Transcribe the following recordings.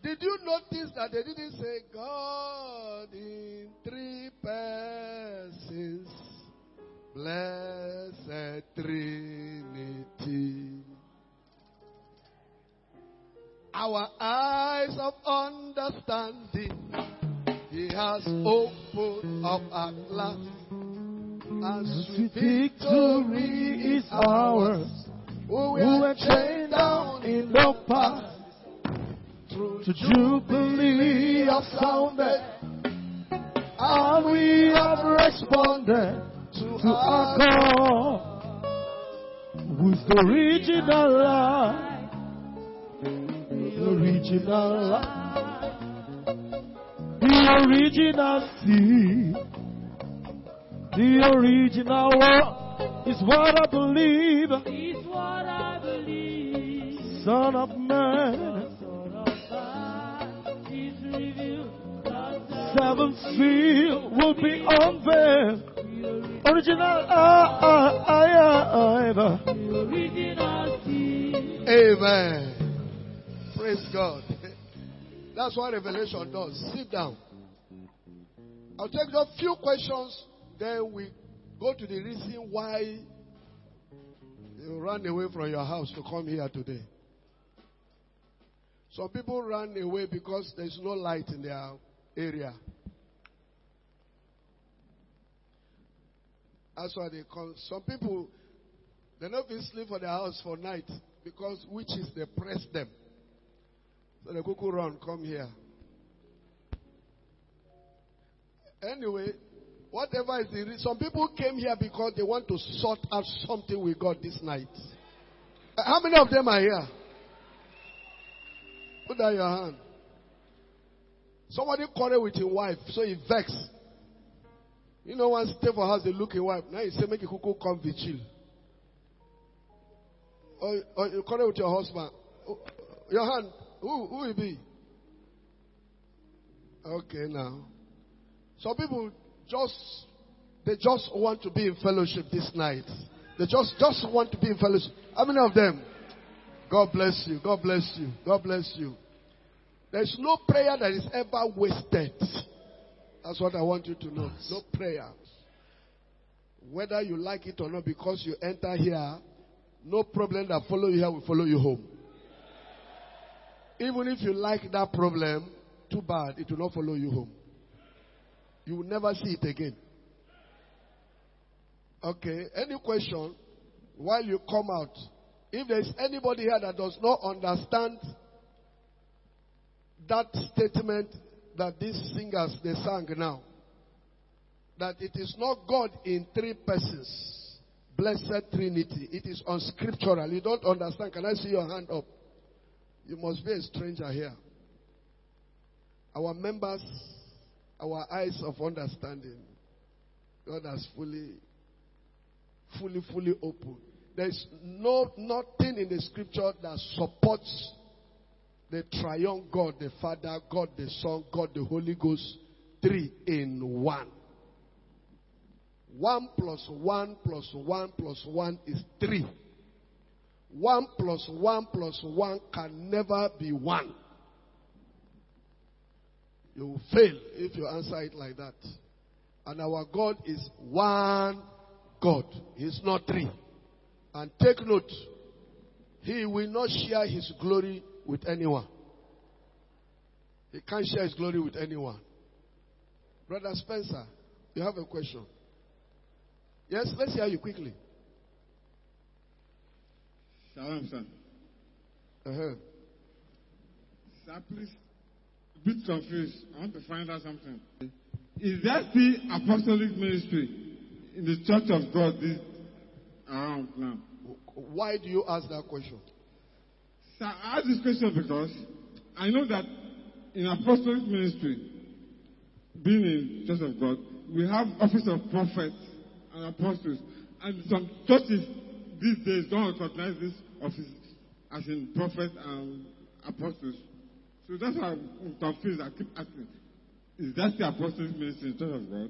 Did you notice that they didn't say God in three persons, blessed Trinity? Our eyes of understanding He has opened up at last. And sweet victory is ours. Who were chained down in the past. To jubilee of sounded, and we have responded to our God, who's the original life, the original life, the original seed, the original word is what I believe, Son of Man. Seventh seal will be unveiled. Original Amen. Praise God. That's what Revelation does. Sit down. I'll take just a few questions, then we go to the reason why you ran away from your house to come here today. Some people ran away because there's no light in their area. That's why they come. Some people, they don't even sleep for their house for night because witches, they press them. So they go run, come here. Anyway, whatever is the reason, some people came here because they want to sort out something we got this night. How many of them are here? Put down your hand. Somebody quarrel with your wife, so he vex. You know, one stay for house, they look at wife. Now you say, make a cuckoo come be chill. Or you quarrel with your husband. Your hand, who will be? Okay, now. Some people they just want to be in fellowship this night. They just want to be in fellowship. How many of them? God bless you. God bless you. God bless you. There's no prayer that is ever wasted. That's what I want you to know. No prayer. Whether you like it or not, because you enter here, no problem that follow you here will follow you home. Even if you like that problem, too bad, it will not follow you home. You will never see it again. Okay, any question while you come out? If there is anybody here that does not understand that statement that these singers, they sang now, that it is not God in three persons, blessed Trinity. It is unscriptural. You don't understand. Can I see your hand up? You must be a stranger here. Our members, our eyes of understanding, God has fully opened. There is nothing in the scripture that supports the triune God, the Father, God the Son, God the Holy Ghost, 3 in 1. 1 plus 1 plus 1 plus 1 is 3. 1 plus 1 plus 1 can never be 1. You will fail if you answer it like that. And our God is one God. He's not 3. And take note, He will not share His glory with anyone. He can't share His glory with anyone. Brother Spencer, you have a question? Yes, let's hear you quickly. Shalom, sir. Sir, please, a bit confused. I want to find out something. Is there still apostolic ministry in the Church of God this around now? Why do you ask that question? Sir, I ask this question because I know that in apostolic ministry, being in Church of God, we have office of prophets and apostles. And some churches these days don't recognize this office as in prophets and apostles. So that's why I'm confused. I keep asking, is that the apostolic ministry in Church of God?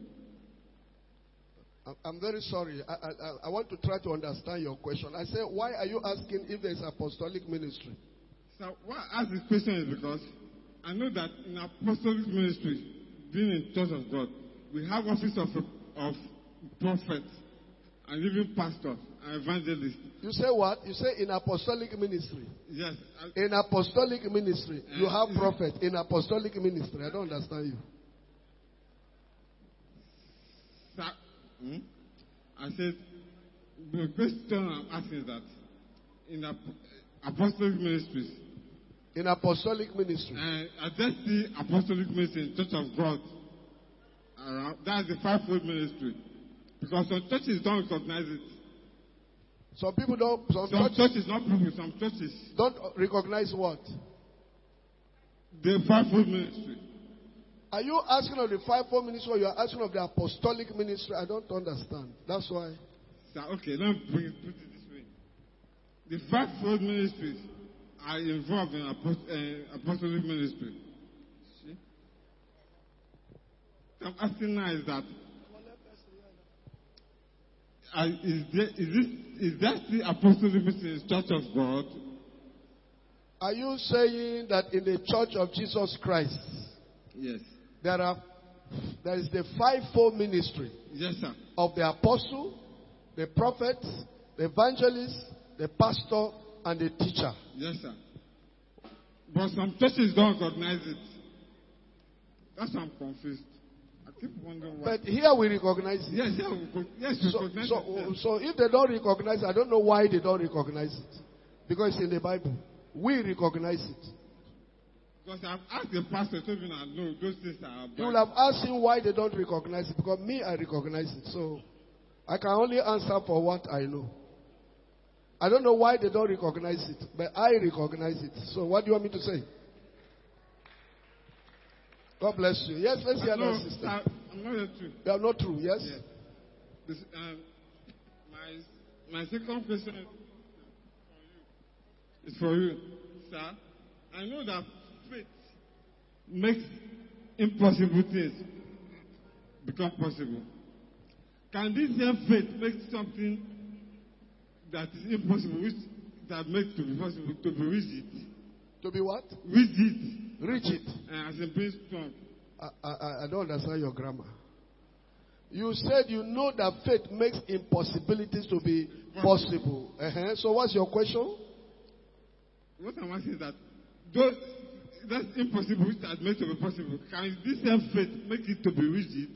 I'm very sorry. I want to try to understand your question. I say, why are you asking if there is apostolic ministry? So why I ask this question is because I know that in apostolic ministry, being in Church of God, we have office of prophet and even pastor and evangelist. You say what? You say in apostolic ministry. Yes. In apostolic ministry, you have is prophet. In apostolic ministry, I don't understand you. I said, the question I'm asking is that in apostolic ministries, In apostolic ministry. I just see apostolic ministry in Church of God. That's the fivefold ministry. Because some churches don't recognize it. Some people don't. Some churches, not people, some churches don't recognize what? The fivefold ministry. Are you asking of the fivefold ministry or you are asking of the apostolic ministry? I don't understand. That's why. So, okay, let me put it this way. The fivefold ministries are involved in apostolic ministry. See? I'm asking now is that is that the apostolic ministry in the Church of God? Are you saying that in the Church of Jesus Christ? Yes. There is the fivefold ministry. Yes, sir. Of the apostle, the prophet, the evangelist, the pastor, and the teacher. Yes, sir. But some churches don't recognize it. That's why I'm confused. I keep wondering why. But here we recognize it. Yes, we recognize it. So if they don't recognize it, I don't know why they don't recognize it. Because it's in the Bible. We recognize it. Because I've asked the pastor, told me that no, those things are bad. You will have asked him why they don't recognize it. Because me, I recognize it. So I can only answer for what I know. I don't know why they don't recognize it, but I recognize it. So what do you want me to say? God bless you. Yes, let's hear that, sister. I'm not true. You are not true, yes? Yes. This, my second question is for you, sir. I know that faith makes impossible things become possible. Can this same faith make something that is impossible, which that makes to be possible, to be rigid? To be what? Rigid. Rigid. As in being strong. I don't understand your grammar. You said you know that faith makes impossibilities to be possible. So what's your question? What I'm asking is that that's impossible, which that makes to be possible. Can this same faith make it to be rigid?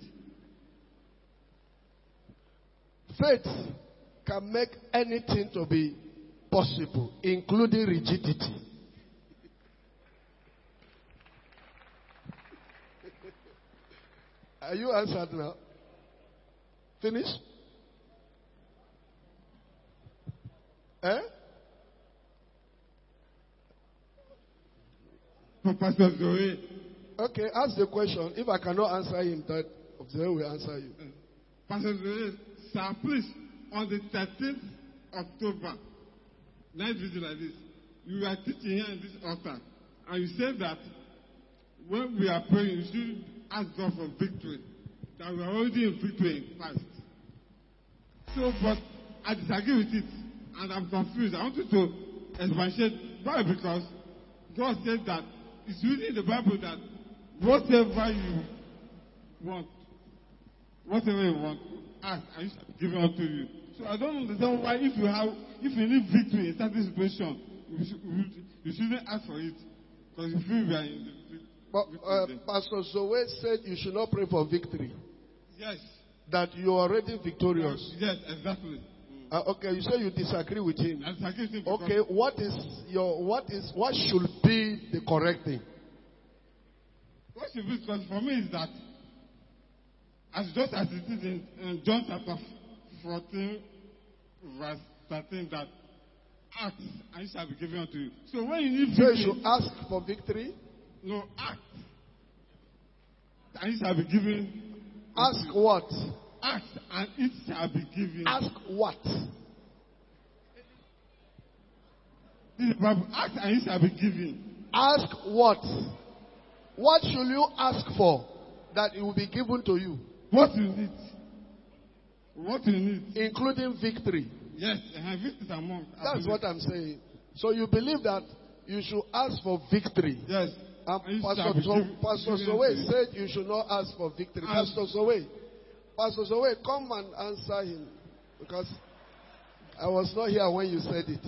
Faith can make anything to be possible, including rigidity. Are you answered now? Finish? Pastor Zoe. Okay, ask the question. If I cannot answer him, that Zoe will answer you. Pastor Zoe, sir, please, on the 13th October, night visit like this, you are teaching here in this altar, and you said that when we are praying, you should ask God for victory. That we are already in victory in Christ. So, but I disagree with it, and I'm confused. I want you to expatiate. Why? Because God said that it's really in the Bible that whatever you want, ask, and it shall be given unto you. So I don't understand why, if you need victory in certain situation, you shouldn't ask for it, because you feel we are in the victory. But Pastor Zoe said you should not pray for victory. Yes. That you are already victorious. Yes, exactly. Okay, you say you disagree with him. I disagree with him. Okay, what should be the correct thing? What should be, because for me is that, just as it is in John chapter 14, verse 13, that ask and it shall be given unto you. So when you need victory, so you should ask for victory? No, ask and it shall be given. Ask what? Ask and it shall be given. Ask what? This is the Bible. Ask and it shall be given. Ask what? What should you ask for that it will be given to you? What you need. What you need. Including victory. Yes, victory is among. That's what I'm saying. So you believe that you should ask for victory. Yes. And I Pastor, used to have Pastor given Zoe to you. said you should not ask for victory. And- Pastor Zoe, come and answer him. Because I was not here when you said it.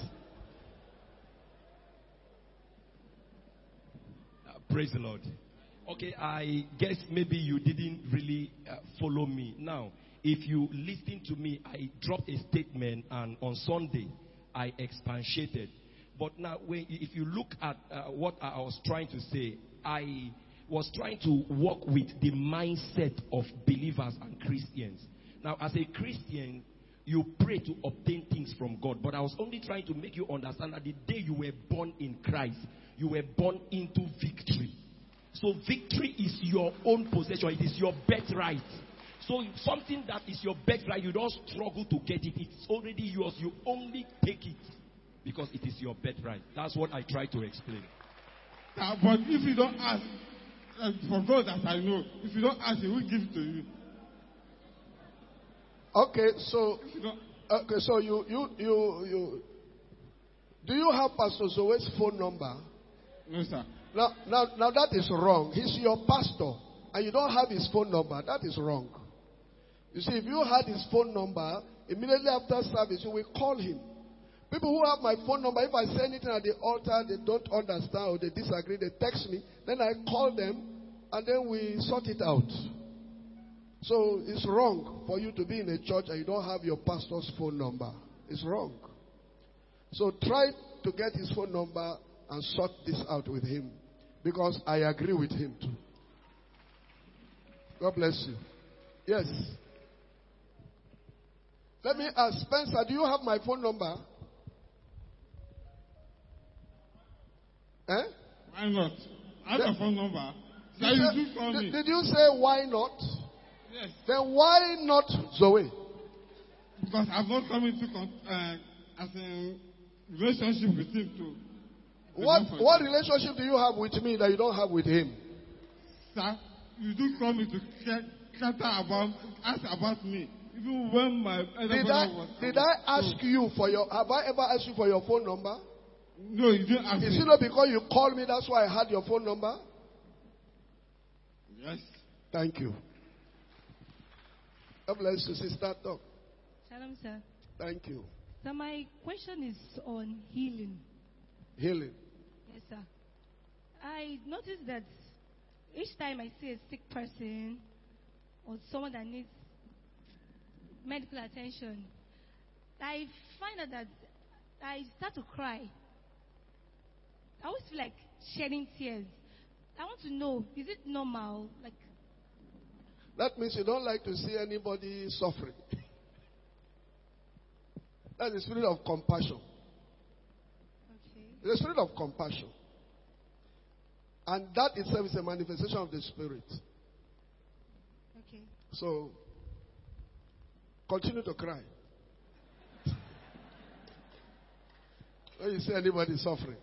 Praise the Lord. Okay, I guess maybe you didn't really follow me. Now, if you listen to me, I dropped a statement, and on Sunday, I expatiated. But now, if you look at what I was trying to say, I was trying to work with the mindset of believers and Christians. Now, as a Christian, you pray to obtain things from God. But I was only trying to make you understand that the day you were born in Christ, you were born into victory. So victory is your own possession. It is your birthright. So something that is your birthright, you don't struggle to get it. It's already yours. You only take it because it is your birthright. That's what I try to explain. But if you don't ask, for God that I know, if you don't ask, He will give it to you. Okay, so If you don't, you do you have Pastor Zoe's phone number? no, sir. Now that is wrong. He's your pastor, and you don't have his phone number. That is wrong. You see, if you had his phone number, immediately after service, you will call him. People who have my phone number, if I say anything at the altar, they don't understand or they disagree, they text me. Then I call them, and then we sort it out. So it's wrong for you to be in a church and you don't have your pastor's phone number. It's wrong. So try to get his phone number and sort this out with him. Because I agree with him too. God bless you. Yes. Let me ask, Spencer, do you have my phone number? Eh? Why not? I have a phone number. Sir, you do call me. Did you say why not? Yes. Then why not Zoe? Because I've not come into as a relationship with him too. What relationship do you have with me that you don't have with him? Sir, you do call me to ask about me. Even when my elder brother was... Did I ask you for your... Have I ever asked you for your phone number? No, you didn't ask Is me. it not because you called me, that's why I had your phone number? Yes. Thank you. God bless you, sister. Talk. Shalom, sir. Thank you. So my question is on healing. Healing. Yes, sir. I noticed that each time I see a sick person or someone that needs medical attention, I find out that I start to cry. I always feel like shedding tears. I want to know, is it normal? Like, That means you don't like to see anybody suffering. That's the spirit of compassion. okay. The spirit of compassion. And that itself is a manifestation of the spirit. Okay. So, continue to cry. When you see anybody suffering.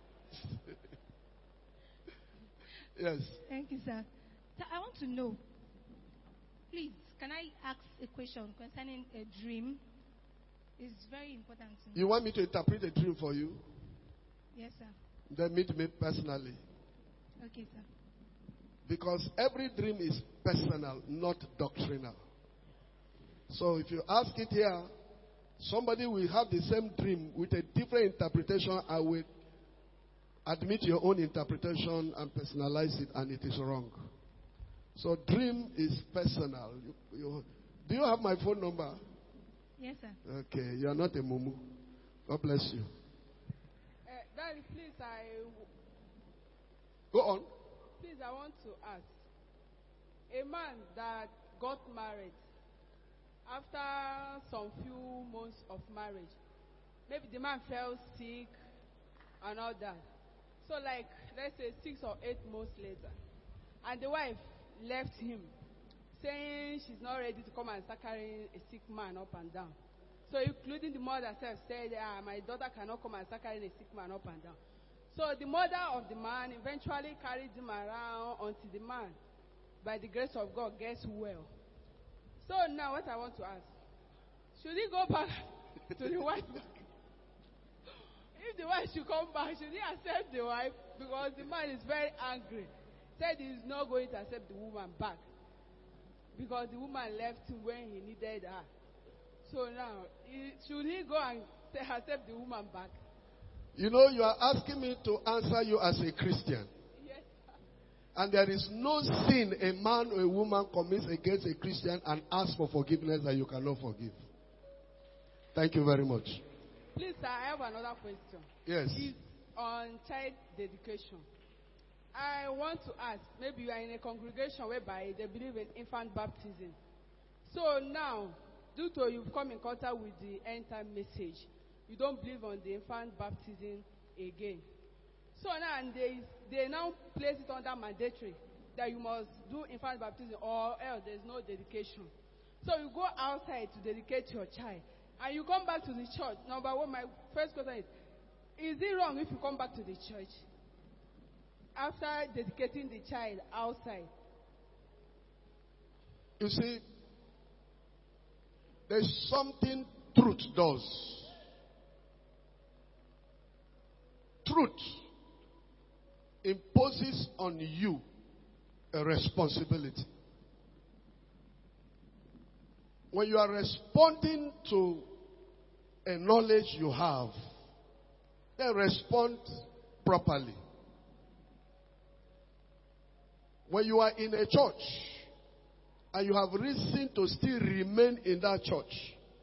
Yes. Thank you, sir. So I want to know, please, can I ask a question concerning a dream? It's very important to me. You want me to interpret a dream for you? Yes, sir. Then meet me personally. Okay, sir. Because every dream is personal, not doctrinal. So if you ask it here, somebody will have the same dream with a different interpretation. I will admit your own interpretation and personalize it, and it is wrong. So dream is personal. Do you have my phone number? Yes, sir. Okay, you are not a mumu. God bless you. Daddy, please, Go on. please, I want to ask. A man that got married, after some few months of marriage, maybe the man fell sick and all that. So, like, let's say 6 or 8 months later, and the wife left him, saying she's not ready to come and start carrying a sick man up and down. So, including the mother herself said, my daughter cannot come and start carrying a sick man up and down. So, the mother of the man eventually carried him around until the man, by the grace of God, gets well. So, now what I want to ask, should he go back to the wife? if the wife should come back, should he accept the wife? Because the man is very angry. Said he is not going to accept the woman back. Because the woman left him when he needed her. So now, should he go and accept the woman back? You know, you are asking me to answer you as a Christian. Yes, sir. And there is no sin a man or a woman commits against a Christian and asks for forgiveness that you cannot forgive. Thank you very much. Please, sir, I have another question. Yes. It's on child dedication. I want to ask, maybe you are in a congregation whereby they believe in infant baptism. So now, due to you've come in contact with the end time message, you don't believe on the infant baptism again. So now they now place it under mandatory that you must do infant baptism or else there's no dedication. So you go outside to dedicate your child and you come back to the church. Number one, my first question is it wrong if you come back to the church after dedicating the child outside? You see, there's something truth does. Truth imposes on you a responsibility. When you are responding to a knowledge you have, then respond properly. When you are in a church and you have reason to still remain in that church,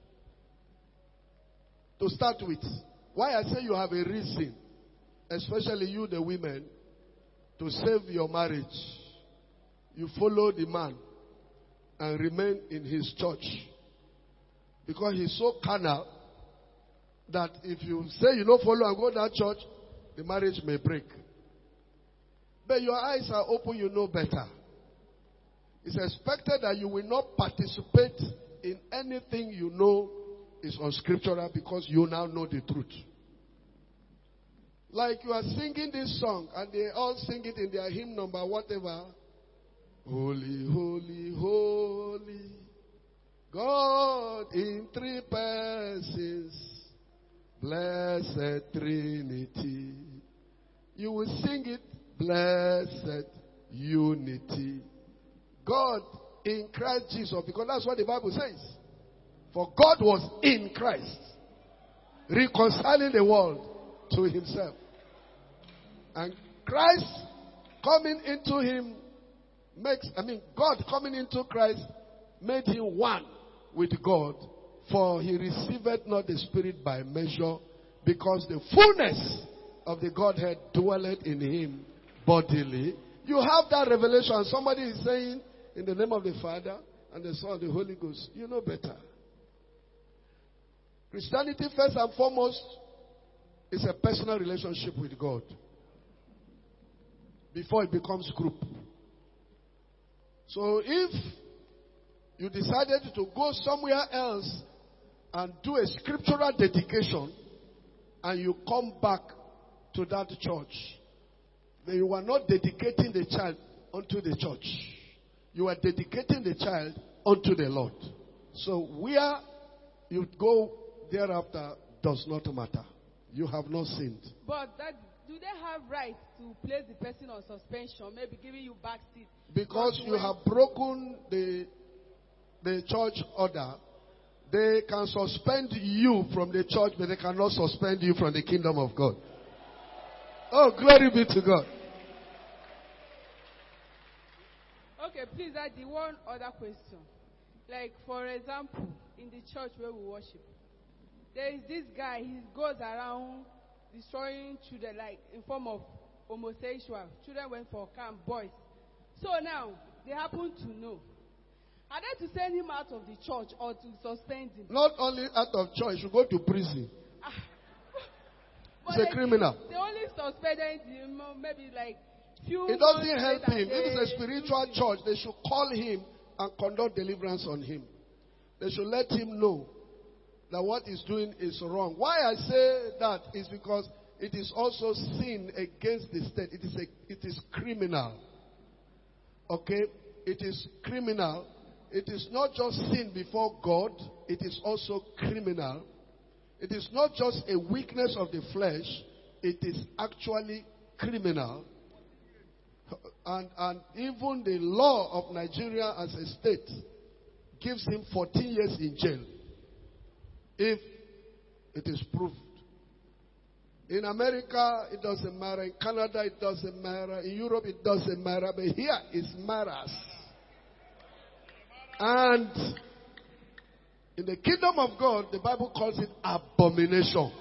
to start with, why I say you have a reason, especially you the women, to save your marriage, you follow the man and remain in his church. Because he's so carnal that if you say you don't follow and go to that church, the marriage may break. But your eyes are open, you know better. It's expected that you will not participate in anything you know is unscriptural because you now know the truth. Like you are singing this song and they all sing it in their hymn number, whatever. Holy, holy, holy, God in three persons, blessed Trinity. You will sing it, blessed unity. God in Christ Jesus, because that's what the Bible says. For God was in Christ, reconciling the world to himself. And Christ coming into him God coming into Christ made him one with God. For he received not the Spirit by measure, because the fullness of the Godhead dwelleth in him bodily. You have that revelation. Somebody is saying, in the name of the Father and the Son and the Holy Ghost. You know better. Christianity, first and foremost, is a personal relationship with God before it becomes group. So if you decided to go somewhere else and do a scriptural dedication and you come back to that church, then you are not dedicating the child unto the church. You are dedicating the child unto the Lord. So where you go thereafter does not matter. You have not sinned. But do they have right to place the person on suspension, maybe giving you back seat? Because you have broken the church order, they can suspend you from the church, but they cannot suspend you from the kingdom of God. Oh, glory be to God. Okay, please add the one other question. Like, for example, in the church where we worship, there is this guy, he goes around destroying children, like in form of homosexual. Children went for camp, boys. So now, they happen to know. Are they to send him out of the church or to suspend him? Not only out of church, you go to prison. He's a criminal. They only suspended him, maybe like few. It doesn't help him. If it's a spiritual church, they should call him and conduct deliverance on him. They should let him know that what he's doing is wrong. Why I say that is because it is also sin against the state. It is criminal. Okay? It is criminal. It is not just sin before God. It is also criminal It is not just a weakness of the flesh, it is actually criminal. And even the law of Nigeria as a state gives him 14 years in jail if it is proved. In America, it doesn't matter. In Canada, it doesn't matter. In Europe, it doesn't matter. But here, it matters. And in the kingdom of God, the Bible calls it abomination.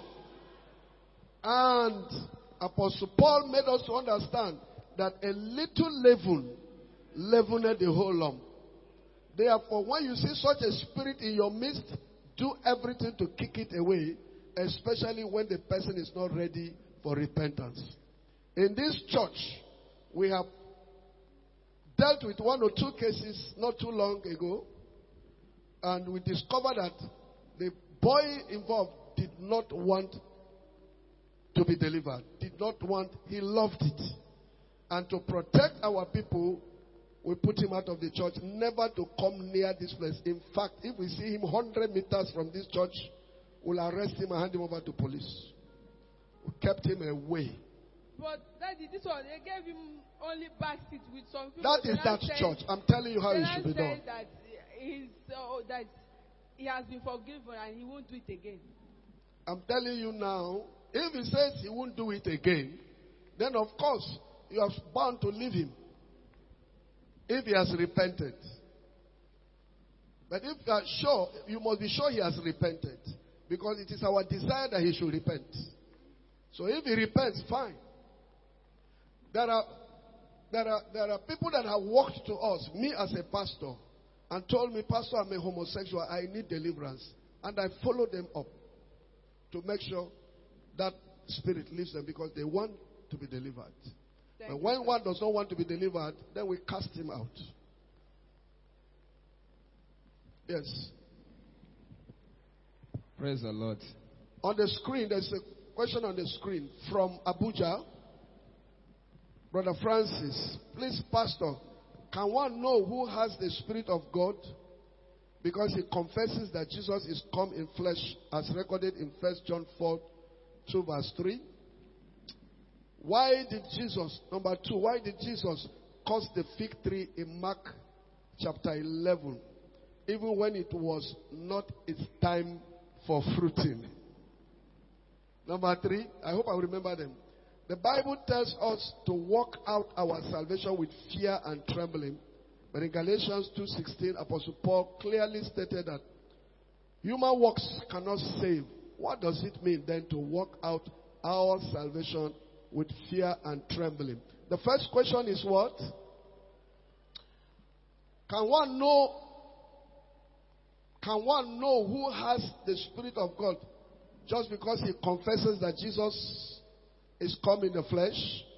And Apostle Paul made us to understand that a little leaven leavened the whole lump. Therefore, when you see such a spirit in your midst, do everything to kick it away, especially when the person is not ready for repentance. In this church, we have dealt with 1 or 2 cases not too long ago, and we discovered that the boy involved did not want to be delivered, he loved it. And to protect our people, we put him out of the church, never to come near this place. In fact, if we see him 100 meters from this church, we'll arrest him and hand him over to police. We kept him away. But Daddy, this one, they gave him only back seat with some people. That is that church. I'm telling you how it should be done. That that he has been forgiven and he won't do it again. I'm telling you now, if he says he won't do it again, then of course, you are bound to leave him. If he has repented. But if you are sure, you must be sure he has repented. Because it is our desire that he should repent. So if he repents, fine. There are people that have walked to us, me as a pastor, and told me, Pastor, I'm a homosexual, I need deliverance. And I follow them up to make sure that spirit leaves them because they want to be delivered. And when one does not want to be delivered, then we cast him out. Yes. Praise the Lord. On the screen, there's a question on the screen from Abuja. Brother Francis, please, Pastor, can one know who has the Spirit of God? Because he confesses that Jesus is come in flesh, as recorded in 1 John 4, 2 verse 3. Why did Jesus, number 2, why did Jesus curse the fig tree in Mark chapter 11, even when it was not its time for fruiting? Number 3, I hope I remember them. The Bible tells us to work out our salvation with fear and trembling. But in Galatians 2:16, Apostle Paul clearly stated that human works cannot save. What does it mean then to work out our salvation with fear and trembling? The first question is what? Can one know who has the Spirit of God just because he confesses that Jesus is come in the flesh?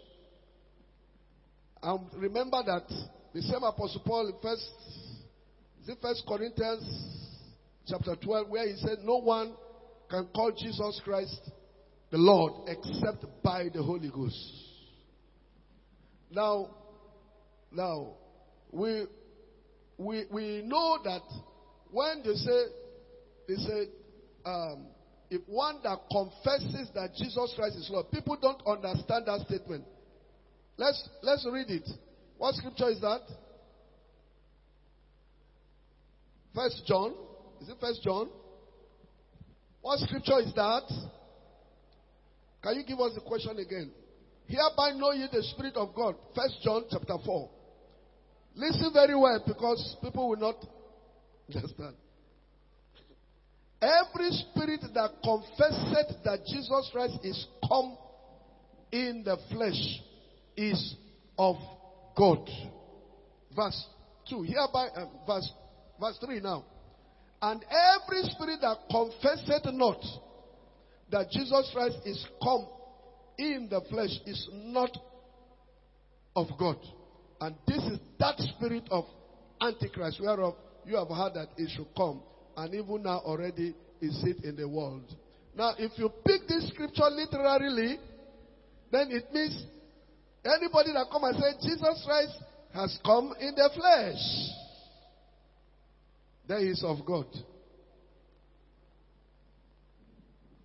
And remember that the same Apostle Paul in 1 Corinthians chapter 12, where he said, no one can call Jesus Christ the Lord except by the Holy Ghost. Now, we know that when they say, if one that confesses that Jesus Christ is Lord, people don't understand that statement. Let's read it. What scripture is that? 1 John. Is it 1 John? What scripture is that? Can you give us the question again? Hereby know ye the Spirit of God. 1 John chapter 4. Listen very well because people will not understand. Every spirit that confesseth that Jesus Christ is come in the flesh is of God. Verse 2. Hereby, verse 3 now. And every spirit that confesseth not that Jesus Christ is come in the flesh is not of God. And this is that spirit of Antichrist, whereof you have heard that it should come. And even now already is it in the world. Now, if you pick this scripture literally, then it means anybody that come and say Jesus Christ has come in the flesh, then he is of God.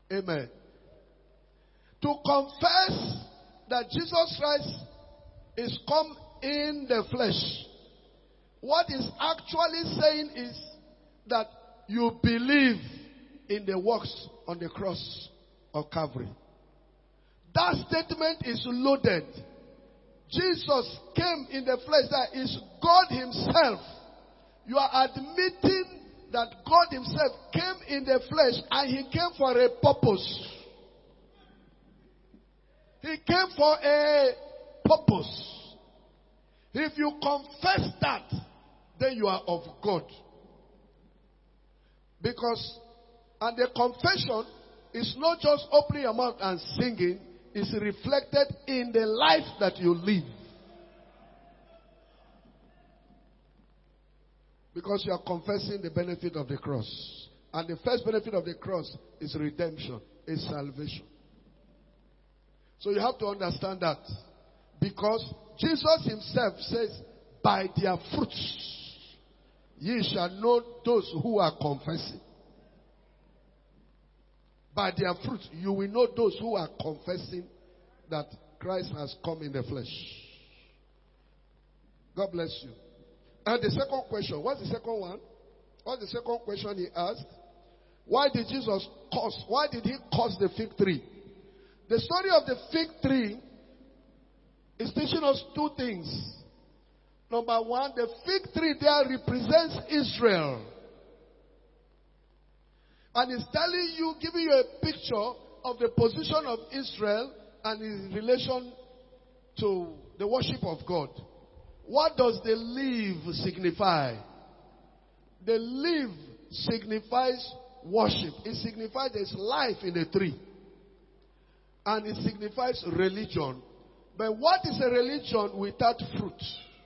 Amen. To confess that Jesus Christ is come in the flesh, what is actually saying is that you believe in the works on the cross of Calvary. That statement is loaded. Jesus came in the flesh, that is God Himself. You are admitting that God Himself came in the flesh and He came for a purpose. He came for a purpose. If you confess that, then you are of God. Because, and the confession is not just opening your mouth and singing, it's reflected in the life that you live. Because you are confessing the benefit of the cross. And the first benefit of the cross is redemption, is salvation. So you have to understand that. Because Jesus Himself says, by their fruits, ye shall know those who are confessing. By their fruits, you will know those who are confessing that Christ has come in the flesh. God bless you. And the second question, what's the second one? What's the second question he asked? Why did He curse the fig tree? The story of the fig tree is teaching us two things. Number one, the fig tree there represents Israel. And it's telling you, giving you a picture of the position of Israel and in relation to the worship of God. What does the leaf signify? The leaf signifies worship. It signifies there's life in the tree. And it signifies religion. But what is a religion without fruit?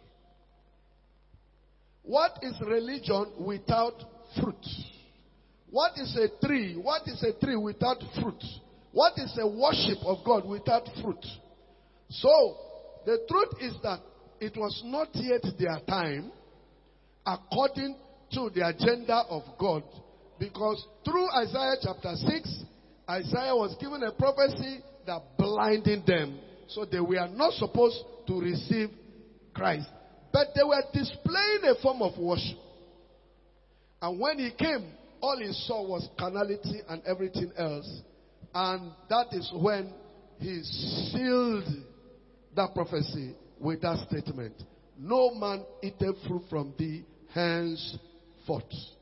What is religion without fruit? What is a tree? What is a tree without fruit? What is a worship of God without fruit? So, the truth is that it was not yet their time, according to the agenda of God. Because through Isaiah chapter 6, Isaiah was given a prophecy that blinded them. So they were not supposed to receive Christ. But they were displaying a form of worship. And when He came, all He saw was carnality and everything else. And that is when He sealed that prophecy with that statement. No man eateth fruit from thee henceforth.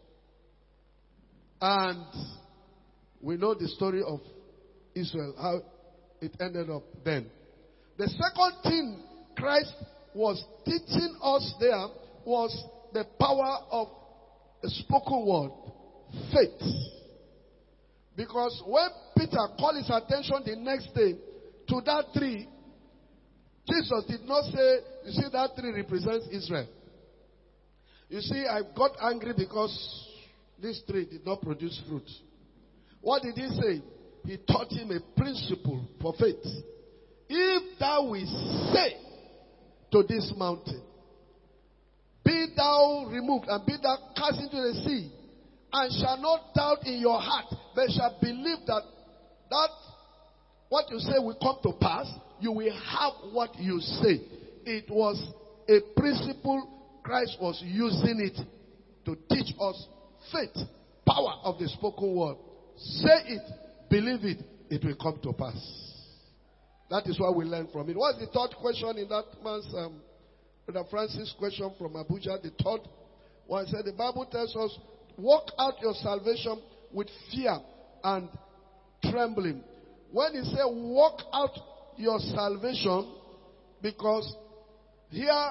And we know the story of Israel, how it ended up then. The second thing Christ was teaching us there was the power of the spoken word, faith. Because when Peter called his attention the next day to that tree, Jesus did not say, you see, that tree represents Israel. You see, I got angry because this tree did not produce fruit. What did He say? He taught him a principle for faith. If thou wilt say to this mountain, be thou removed and be thou cast into the sea, and shall not doubt in your heart, but shall believe that what you say will come to pass, you will have what you say. It was a principle Christ was using it to teach us faith, power of the spoken word. Say it, believe it, it will come to pass. That is what we learn from it. What's the third question in that man's, Brother Francis' question from Abuja? The third one said, the Bible tells us, work out your salvation with fear and trembling. When he said, work out your salvation, because here,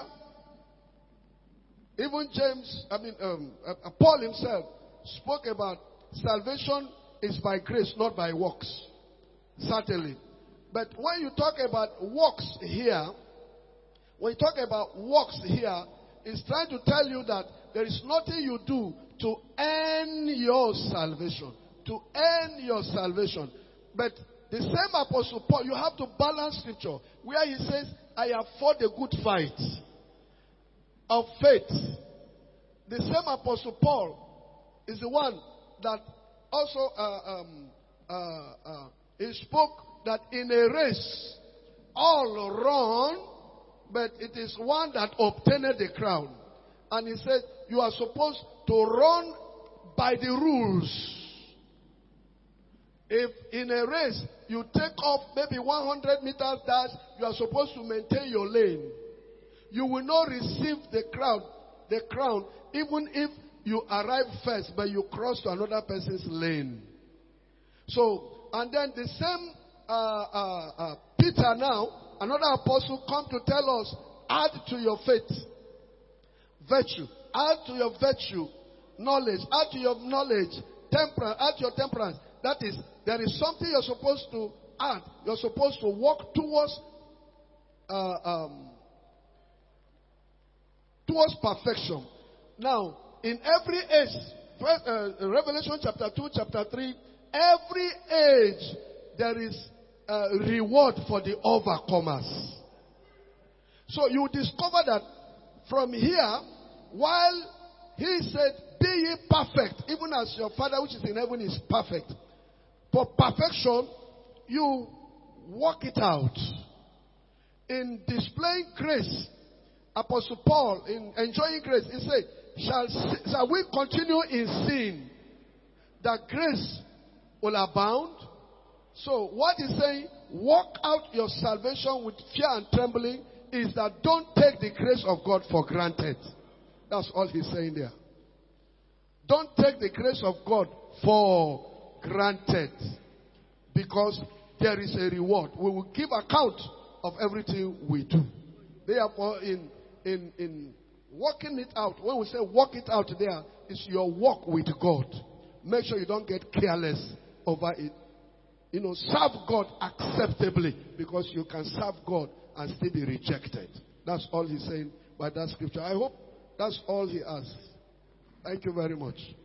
even Paul himself spoke about salvation is by grace, not by works. Certainly. But when you talk about works here, it's trying to tell you that there is nothing you do to earn your salvation. To earn your salvation. But the same Apostle Paul, you have to balance scripture, where he says, I have fought a good fight of faith. The same Apostle Paul is the one that also he spoke that in a race, all run, but it is one that obtained the crown. And he said, you are supposed to run by the rules. If in a race you take off maybe 100 meters dash, you are supposed to maintain your lane. You will not receive the crown, even if you arrive first, but you cross to another person's lane. So, and then the same Peter now, another apostle, come to tell us, add to your faith virtue, add to your virtue knowledge, add to your knowledge temperance, add to your temperance. That is, there is something you're supposed to add. You're supposed to walk towards perfection. Now, in every age, Revelation chapter 2, chapter 3, every age there is a reward for the overcomers. So you discover that from here, while he said, be ye perfect, even as your Father which is in heaven is perfect. For perfection, you work it out. In displaying grace, Apostle Paul, in enjoying grace, he said, shall we continue in sin, that grace will abound? So what he's saying, work out your salvation with fear and trembling, is that don't take the grace of God for granted. That's all he's saying there. Don't take the grace of God for granted, because there is a reward. We will give account of everything we do. Therefore, in working it out, when we say work it out there, it's your walk with God. Make sure you don't get careless over it. Serve God acceptably, because you can serve God and still be rejected. That's all he's saying by that scripture. I hope that's all he has. Thank you very much.